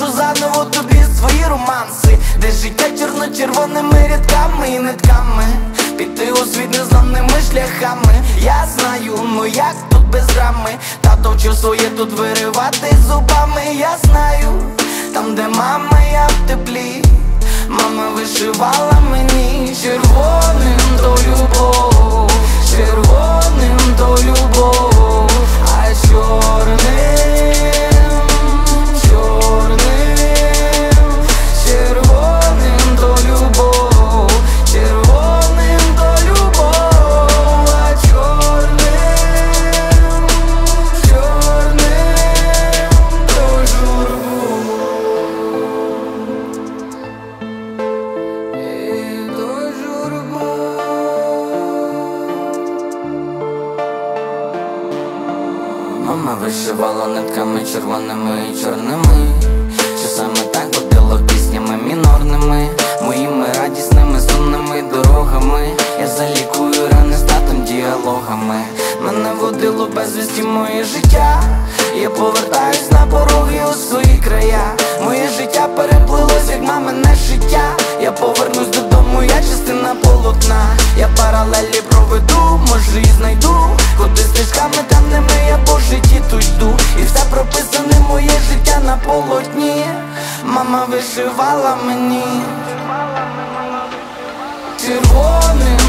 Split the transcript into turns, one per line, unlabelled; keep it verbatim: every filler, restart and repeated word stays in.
пишу заново тобі свої романси, де життя чорно-червоними рядками і нитками, піти у світ незнаними шляхами. Я знаю, ну як тут без драми, тато вчив своє тут виривати зубами. Я знаю, там де мама, я в теплі. Мама вишивала мені червоним то любов, червоним то любов, а чорним, чорним, червоним то любов, червоним то любов, а чорним, чорним то журбу. Мама вишивала нитками червоними і чорними, часами так водила піснями мінорними, моїми радісними сумними дорогами. Я залікую рани з татом діалогами. Мене водило безвісті моє життя, я повертаюсь на пороги у свої края. Моє життя переплилось, як мамине життя. Я повернусь додому, я частина полотна. Я паралелі проведу, може і знайду, ходи стежками темними, я по житті тут йду. І все прописане моє життя на полотні. Мама вишивала мені червоним